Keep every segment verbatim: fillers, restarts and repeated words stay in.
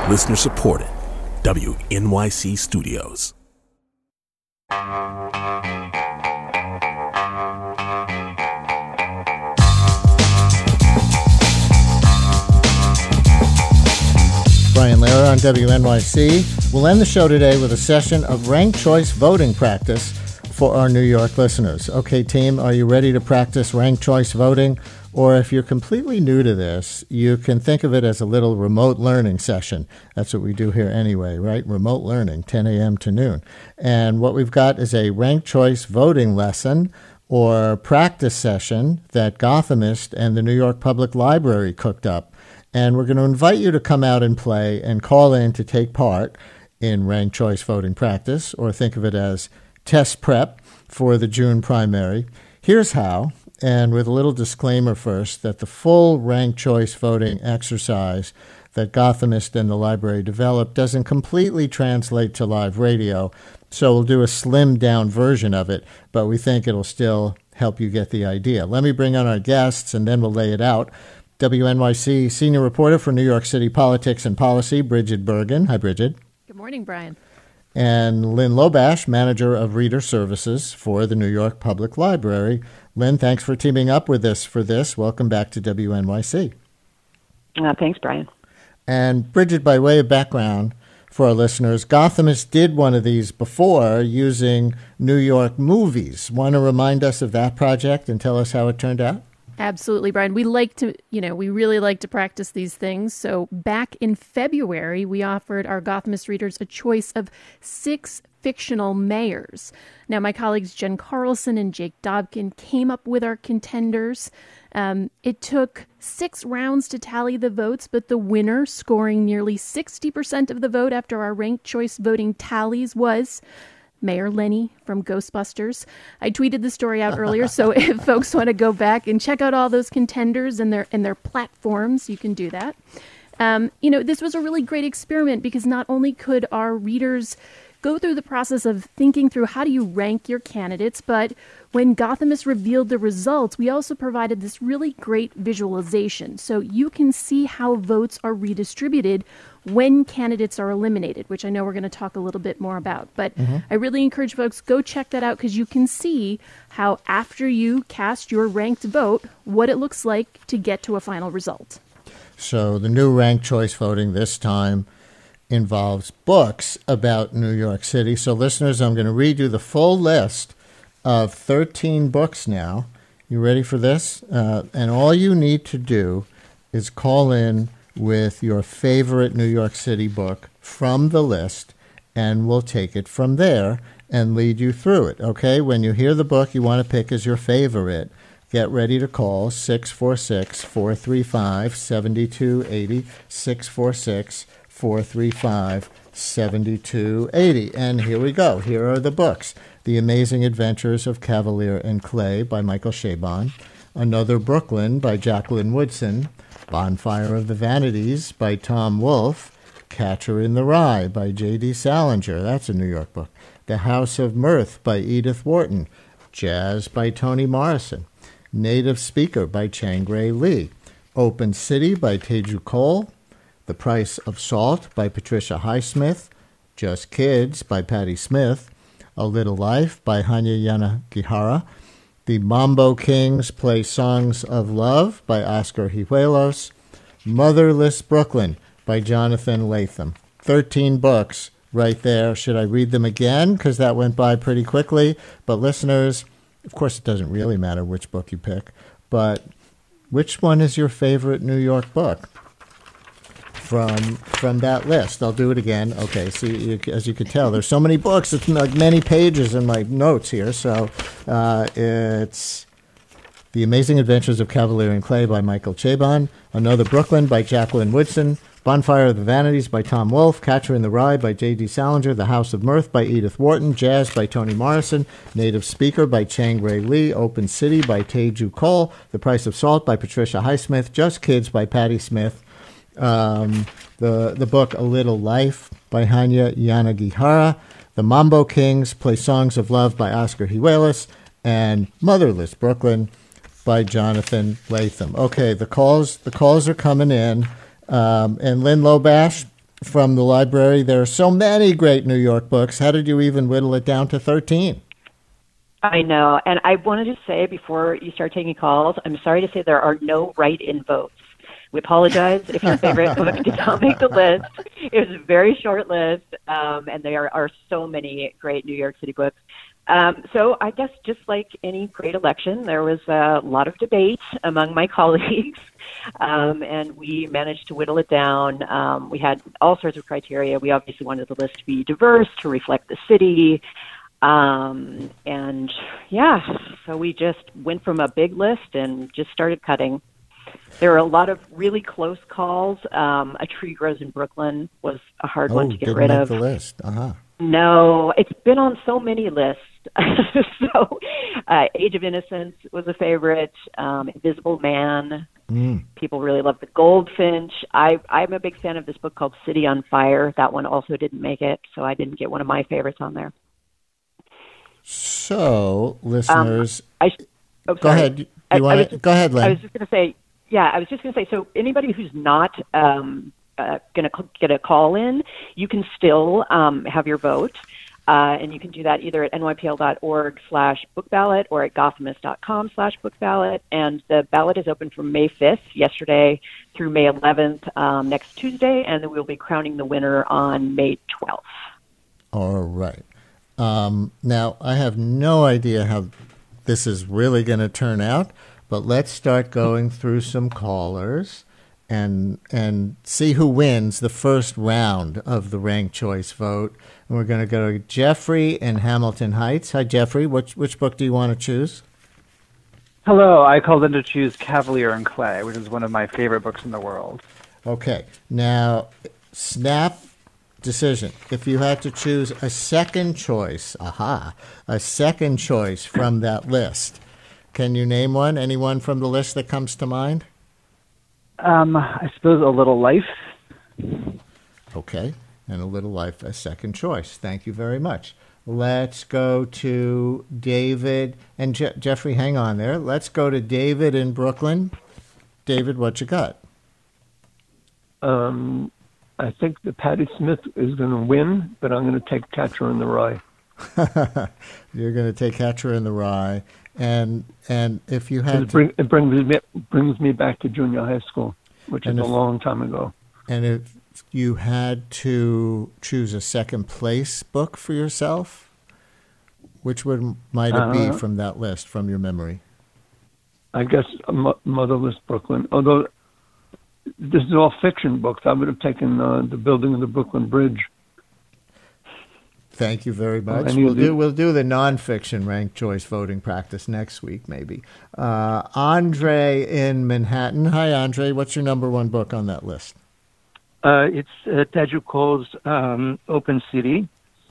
Listener supported. W N Y C Studios. Brian Lehrer on W N Y C. We'll end the show today with a session of ranked choice voting practice for our New York listeners. Okay, team, are you ready to practice ranked choice voting? Or if you're completely new to this, you can think of it as a little remote learning session. That's what we do here anyway, right? Remote learning, ten a.m. to noon. And what we've got is a ranked choice voting lesson or practice session that Gothamist and the New York Public Library cooked up. And we're going to invite you to come out and play and call in to take part in ranked choice voting practice, or think of it as test prep for the June primary. Here's how. And with a little disclaimer first, that the full ranked choice voting exercise that Gothamist and the library developed doesn't completely translate to live radio, so we'll do a slimmed-down version of it, but we think it'll still help you get the idea. Let me bring on our guests, and then we'll lay it out. W N Y C senior reporter for New York City Politics and Policy, Bridget Bergen. Hi, Bridget. Good morning, Brian. And Lynn Lobash, manager of reader services for the New York Public Library. Lynn, thanks for teaming up with us for this. Welcome back to W N Y C. Uh, thanks, Brian. And Bridget, by way of background for our listeners, Gothamist did one of these before using New York movies. Want to remind us of that project and tell us how it turned out? Absolutely, Brian. We like to, you know, we really like to practice these things. So back in February, we offered our Gothamist readers a choice of six fictional mayors. Now, my colleagues Jen Carlson and Jake Dobkin came up with our contenders. Um, it took six rounds to tally the votes, but the winner, scoring nearly sixty percent of the vote after our ranked choice voting tallies, was Mayor Lenny from Ghostbusters. I tweeted the story out earlier, so if folks want to go back and check out all those contenders and their and their platforms, you can do that. Um, you know, this was a really great experiment because not only could our readers go through the process of thinking through how do you rank your candidates, but when Gothamist revealed the results, we also provided this really great visualization. So you can see how votes are redistributed when candidates are eliminated, which I know we're going to talk a little bit more about. But mm-hmm. I really encourage folks, go check that out because you can see how after you cast your ranked vote, what it looks like to get to a final result. So the new ranked choice voting this time involves books about New York City. So listeners, I'm going to read you the full list of thirteen books now. You ready for this? Uh, and all you need to do is call in with your favorite New York City book from the list, and we'll take it from there and lead you through it, okay? When you hear the book you want to pick as your favorite, get ready to call six four six, four three five, seven two eight zero, six four six, four three five, seven two eight zero. And here we go. Here are the books. The Amazing Adventures of Cavalier and Clay by Michael Chabon. Another Brooklyn by Jacqueline Woodson. Bonfire of the Vanities by Tom Wolfe. Catcher in the Rye by J D Salinger. That's a New York book. The House of Mirth by Edith Wharton. Jazz by Toni Morrison. Native Speaker by Chang-Rae Lee. Open City by Teju Cole. The Price of Salt by Patricia Highsmith. Just Kids by Patti Smith. A Little Life by Hanya Yanagihara. The Mambo Kings Play Songs of Love by Oscar Hijuelos. Motherless Brooklyn by Jonathan Latham. Thirteen books right there. Should I read them again? Because that went by pretty quickly. But listeners, of course it doesn't really matter which book you pick, but which one is your favorite New York book from from that list? I'll do it again. Okay, see, you, as you can tell, there's so many books. It's like many pages in my notes here. So uh, it's The Amazing Adventures of Cavalier and Clay by Michael Chabon. Another Brooklyn by Jacqueline Woodson. Bonfire of the Vanities by Tom Wolfe. Catcher in the Rye by J D Salinger. The House of Mirth by Edith Wharton. Jazz by Toni Morrison. Native Speaker by Chang-Rae Lee. Open City by Teju Cole. The Price of Salt by Patricia Highsmith. Just Kids by Patti Smith. Um, the the book A Little Life by Hanya Yanagihara. The Mambo Kings Play Songs of Love by Oscar Hijuelos. And Motherless Brooklyn by Jonathan Latham. Okay, the calls the calls are coming in. Um, and Lynn Lobash, from the library. There are so many great New York books. How did you even whittle it down to thirteen? I know. And I wanted to say before you start taking calls, I'm sorry to say there are no write-in votes. We apologize if your favorite book did not make the list. It was a very short list, um, and there are so many great New York City books. Um, so I guess just like any great election, there was a lot of debate among my colleagues, um, and we managed to whittle it down. Um, we had all sorts of criteria. We obviously wanted the list to be diverse, to reflect the city. Um, and, yeah, so we just went from a big list and just started cutting. There were a lot of really close calls. Um, A Tree Grows in Brooklyn was a hard Oh, one to get didn't rid make of. the list. Uh-huh. No, it's been on so many lists. so uh, Age of Innocence was a favorite. Um, Invisible Man. Mm. People really love The Goldfinch. I, I'm a big fan of this book called City on Fire. That one also didn't make it, so I didn't get one of my favorites on there. So, listeners, um, I, oh, go ahead. You I, want I to go ahead, Len? I was just going to say, yeah, I was just going to say. So anybody who's not um, uh, going to get a call in, you can still um, have your vote, uh, and you can do that either at nypl.org slash book ballot or at gothamist.com slash book ballot. And the ballot is open from May fifth, yesterday, through May eleventh, um, next Tuesday, and then we'll be crowning the winner on May twelfth. All right. Um, now, I have no idea how this is really going to turn out, but let's start going through some callers and and see who wins the first round of the ranked choice vote. And we're going to go to Jeffrey in Hamilton Heights. Hi, Jeffrey. Which, which book do you want to choose? Hello. I called in to choose Cavalier and Clay, which is one of my favorite books in the world. Okay. Now, snap decision. If you had to choose a second choice, aha, a second choice from that list, can you name one? Anyone from the list that comes to mind? Um, I suppose A Little Life. Okay, and A Little Life, a second choice. Thank you very much. Let's go to David and Je- Jeffrey. Hang on there. Let's go to David in Brooklyn. David, what you got? Um. I think that Patti Smith is going to win, but I'm going to take Catcher in the Rye. You're going to take Catcher in the Rye, and and if you had it, bring, it brings me brings me back to junior high school, which is if, a long time ago. And if you had to choose a second place book for yourself, which would might it be uh, from that list, from your memory? I guess Motherless Brooklyn, although this is all fiction books. I would have taken uh, The Building of the Brooklyn Bridge. Thank you very much. Oh, we'll the, do we'll do the nonfiction ranked choice voting practice next week, maybe. Uh, Andre in Manhattan. Hi, Andre. What's your number one book on that list? Uh, it's uh, Teju Cole's um, Open City.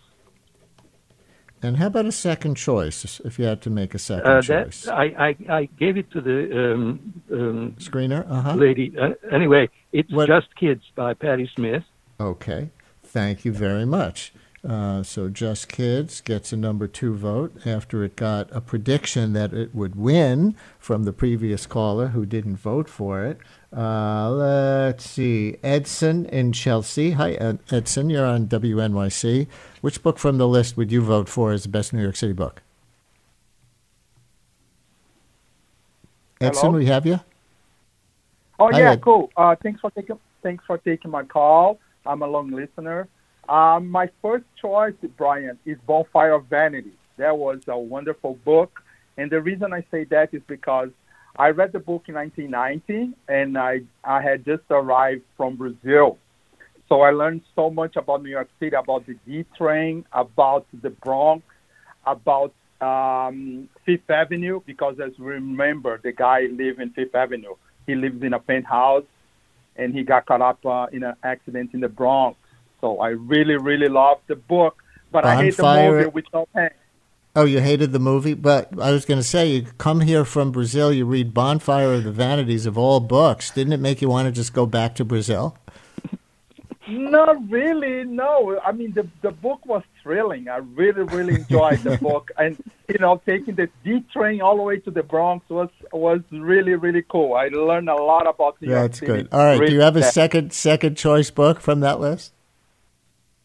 And how about a second choice, if you had to make a second uh, choice? That, I, I, I gave it to the um, um, screener uh-huh. lady. Uh, anyway, it's what? Just Kids by Patti Smith. Okay. Thank you very much. Uh, so Just Kids gets a number two vote after it got a prediction that it would win from the previous caller who didn't vote for it. Uh, let's see. Edson in Chelsea. Hi, Ed- Edson. You're on W N Y C. Which book from the list would you vote for as the best New York City book? Edson, Hello? we have you? Oh, Hi, yeah, Ed. cool. Uh, thanks for taking thanks for taking my call. I'm a long listener. Um, my first choice, Brian, is Bonfire of Vanity. That was a wonderful book. And the reason I say that is because I read the book in nineteen ninety, and I, I had just arrived from Brazil. So I learned so much about New York City, about the D train, about the Bronx, about um, Fifth Avenue, because as we remember, the guy lived in Fifth Avenue. He lives in a penthouse, and he got caught up uh, in an accident in the Bronx. So I really, really loved the book, but Bonfire. I hate the movie with no Hanks. Oh, you hated the movie? But I was going to say, you come here from Brazil, you read Bonfire of the Vanities of all books. Didn't it make you want to just go back to Brazil? Not really, no. I mean, the the book was thrilling. I really, really enjoyed the book. And, you know, taking the D train all the way to the Bronx was was really, really cool. I learned a lot about New York That's City. good. All right, Really do you have a bad. second second choice book from that list?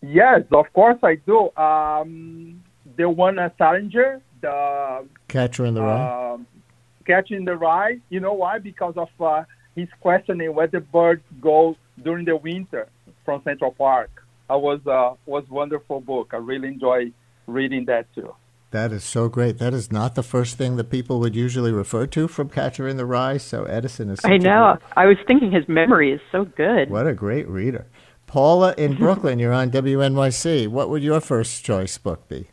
Yes, of course I do. Um, the one at Salinger, the Catcher in the Rye. uh, Catcher in the Rye. You know why? Because of uh, his questioning where the birds go during the winter from Central Park. I was uh, was wonderful book. I really enjoy reading that too. That is so great. That is not the first thing that people would usually refer to from Catcher in the Rye. So Edison is. I know. I was thinking his memory is so good. What a great reader. Paula in Brooklyn, you're on W N Y C. What would your first choice book be?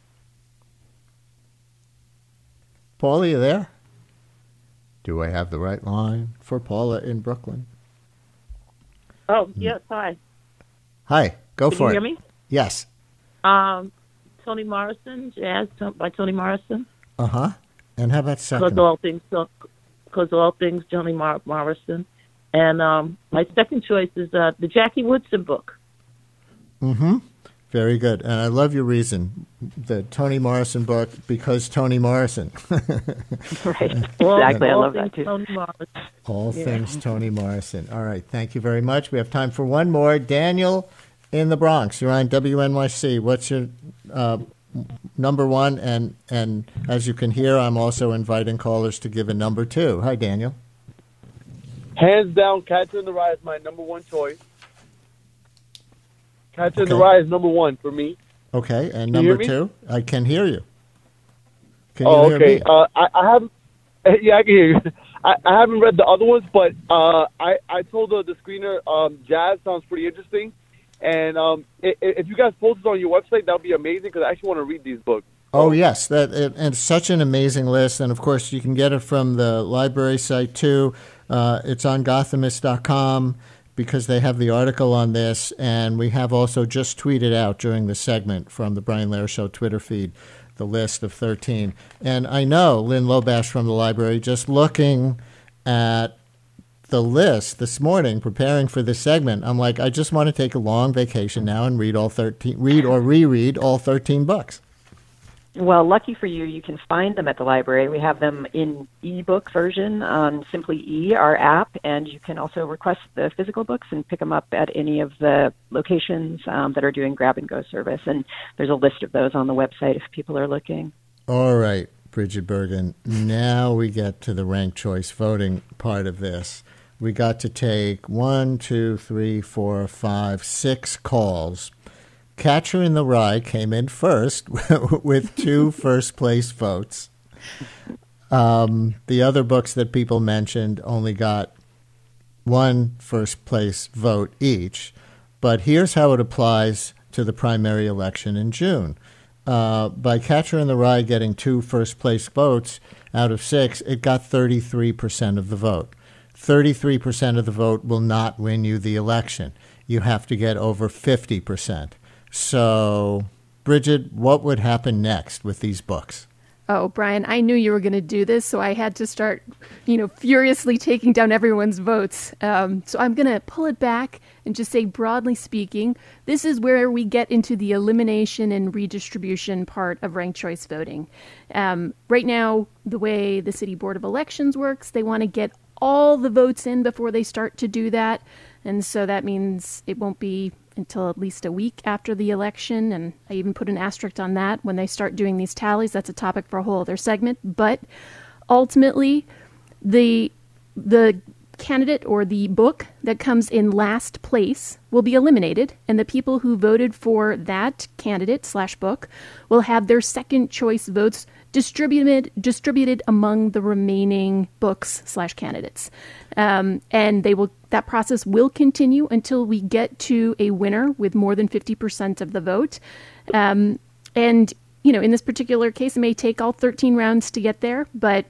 Paula, you there? Do I have the right line for Paula in Brooklyn? Oh, yes, hi. Hi, go Can for you it. hear me? Yes. Um, Toni Morrison, Jazz by Toni Morrison. Uh-huh. And how about second? Because all things, because all things, Toni Mar- Morrison. And um, my second choice is uh, the Jackie Woodson book. Mm-hmm. Very good. And I love your reason, the Toni Morrison book, because Toni Morrison. Right. Exactly. I love that, too. Toni Morrison. All Yeah. things Toni Morrison. All right. Thank you very much. We have time for one more. Daniel in the Bronx. You're on W N Y C. What's your uh, number one? And, and as you can hear, I'm also inviting callers to give a number two. Hi, Daniel. Hands down, Catcher in the Rye is my number one choice. Catcher in the Okay. Rye is number one for me. Okay. And Can you number hear me? two? I can hear you. Can oh, you hear okay. me? Uh, I, I haven't. Yeah, I can hear you. I, I haven't read the other ones, but uh, I I told the, the screener um, Jazz sounds pretty interesting, and um, if, if you guys post it on your website, that would be amazing because I actually want to read these books. Oh, yes, that it, and such an amazing list. And, of course, you can get it from the library site, too. Uh, it's on Gothamist dot com because they have the article on this. And we have also just tweeted out during the segment from the Brian Lehrer Show Twitter feed the list of thirteen. And I know Lynn Lobash from the library, just looking at the list this morning, preparing for this segment, I'm like, I just want to take a long vacation now and read all thirteen, read or reread all thirteen books. Well, lucky for you, you can find them at the library. We have them in ebook version on Simply E, our app, and you can also request the physical books and pick them up at any of the locations um, that are doing grab-and-go service. And there's a list of those on the website if people are looking. All right, Bridget Bergen. Now we get to the ranked choice voting part of this. We got to take one, two, three, four, five, six calls. Catcher in the Rye came in first with two first-place votes. Um, the other books that people mentioned only got one first-place vote each. But here's how it applies to the primary election in June. Uh, by Catcher in the Rye getting two first-place votes out of six, it got thirty-three percent of the vote. thirty-three percent of the vote will not win you the election. You have to get over fifty percent. So, Bridget, what would happen next with these books? Oh, Brian, I knew you were going to do this, so I had to start, you know, furiously taking down everyone's votes. Um, so I'm going to pull it back and just say, broadly speaking, this is where we get into the elimination and redistribution part of ranked choice voting. Um, right now, the way the City Board of Elections works, they want to get all the votes in before they start to do that. And so that means it won't be until at least a week after the election, and I even put an asterisk on that when they start doing these tallies. That's a topic for a whole other segment. But ultimately, the the candidate or the book that comes in last place will be eliminated, and the people who voted for that candidate slash book will have their second choice votes distributed distributed among the remaining books slash candidates. Um, and they will that process will continue until we get to a winner with more than fifty percent of the vote. Um, and, you know, in this particular case, it may take all thirteen rounds to get there, but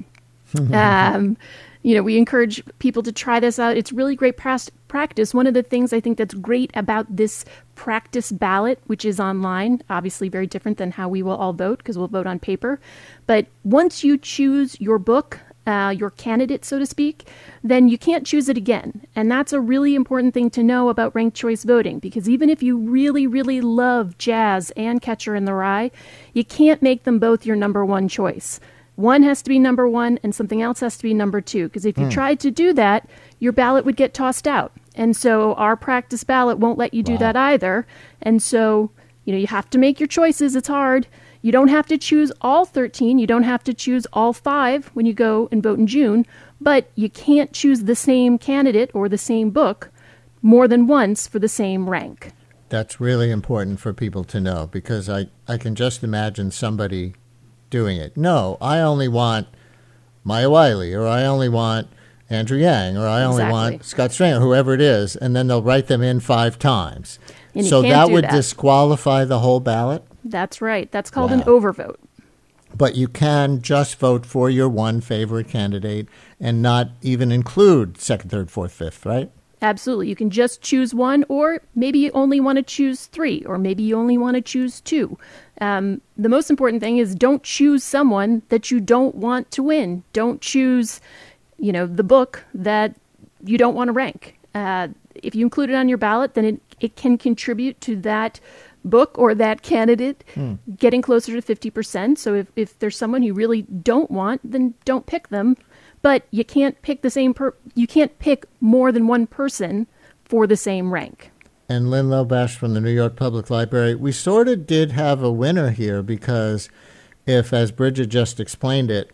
um, you know, we encourage people to try this out. It's really great pras- practice. One of the things I think that's great about this practice ballot, which is online, obviously very different than how we will all vote because we'll vote on paper. But once you choose your book, uh, your candidate, so to speak, then you can't choose it again. And that's a really important thing to know about ranked choice voting, because even if you really, really love Jazz and Catcher in the Rye, you can't make them both your number one choice. One has to be number one and something else has to be number two. Because if you Mm. tried to do that, your ballot would get tossed out. And so our practice ballot won't let you do wow. that either. And so, you know, you have to make your choices. It's hard. You don't have to choose all thirteen. You don't have to choose all five when you go and vote in June. But you can't choose the same candidate or the same book more than once for the same rank. That's really important for people to know, because I, I can just imagine somebody doing it. No, I only want Maya Wiley, or I only want Andrew Yang, or I only exactly. want Scott Stringer, whoever it is, and then they'll write them in five times. And so you that would that. disqualify the whole ballot? That's right. That's called wow. an overvote. But you can just vote for your one favorite candidate and not even include second, third, fourth, fifth, right? Absolutely. You can just choose one, or maybe you only want to choose three, or maybe you only want to choose two. Um, the most important thing is don't choose someone that you don't want to win. Don't choose, you know, the book that you don't want to rank. Uh, if you include it on your ballot, then it, it can contribute to that book or that candidate hmm. getting closer to fifty percent. So if, if there's someone you really don't want, then don't pick them. But you can't pick the same per- you can't pick more than one person for the same rank. And Lynn Lobash from the New York Public Library, we sort of did have a winner here, because if, as Bridget just explained it,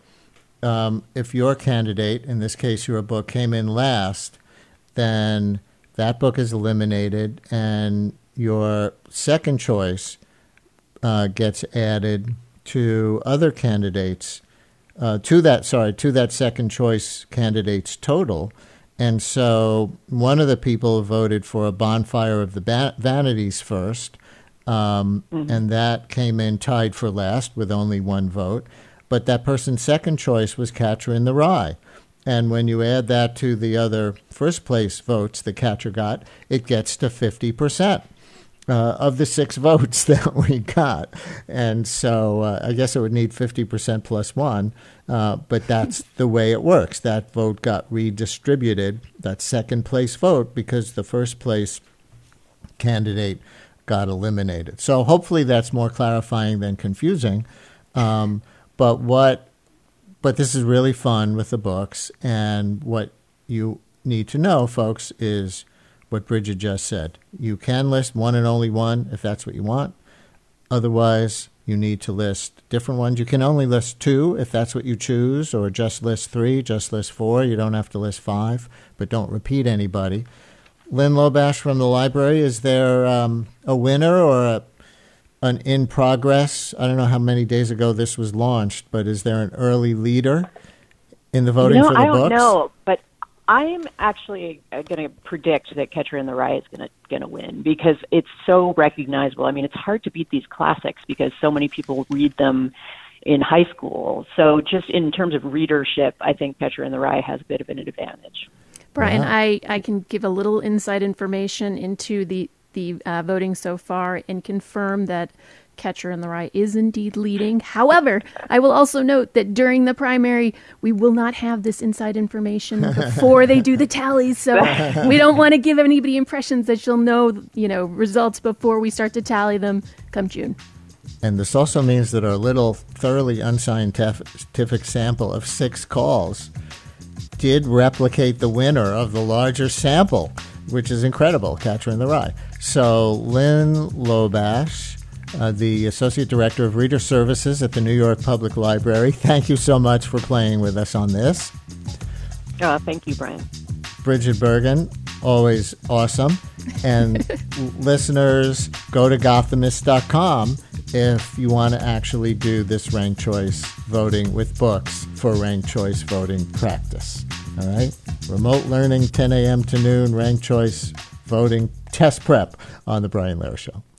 um, if your candidate, in this case your book, came in last, then that book is eliminated, and your second choice uh, gets added to other candidates, uh, to that, sorry, to that second choice candidate's total. And so one of the people voted for A Bonfire of the ba- Vanities first, um, mm-hmm. and that came in tied for last with only one vote. But that person's second choice was Catcher in the Rye. And when you add that to the other first place votes the Catcher got, it gets to fifty percent. Uh, of the six votes that we got. And so uh, I guess it would need fifty percent plus one, uh, but that's the way it works. That vote got redistributed, that second place vote, because the first place candidate got eliminated. So hopefully that's more clarifying than confusing. Um, but what, but this is really fun with the books, and what you need to know, folks, is what Bridget just said. You can list one and only one if that's what you want. Otherwise, you need to list different ones. You can only list two if that's what you choose, or just list three, just list four. You don't have to list five, but don't repeat anybody. Lynn Lobash from the library, is there um, a winner or a, an in progress? I don't know how many days ago this was launched, but is there an early leader in the voting you know, for the I don't books? know, but I'm actually going to predict that Catcher in the Rye is going to going to win, because it's so recognizable. I mean, it's hard to beat these classics because so many people read them in high school. So just in terms of readership, I think Catcher in the Rye has a bit of an advantage. Brian, yeah. I, I can give a little inside information into the, the uh, voting so far and confirm that Catcher in the Rye is indeed leading. However, I will also note that during the primary, we will not have this inside information before they do the tallies. So we don't want to give anybody impressions that you'll know, you know, results before we start to tally them come June. And this also means that our little thoroughly unscientific sample of six calls did replicate the winner of the larger sample, which is incredible, Catcher in the Rye. So Lynn Lobash, Uh, the Associate Director of Reader Services at the New York Public Library, thank you so much for playing with us on this. Uh, thank you, Brian. Bridget Bergen, always awesome. And listeners, go to Gothamist dot com if you want to actually do this ranked choice voting with books for ranked choice voting practice. All right? Remote learning, ten a.m. to noon, ranked choice voting test prep on The Brian Lehrer Show.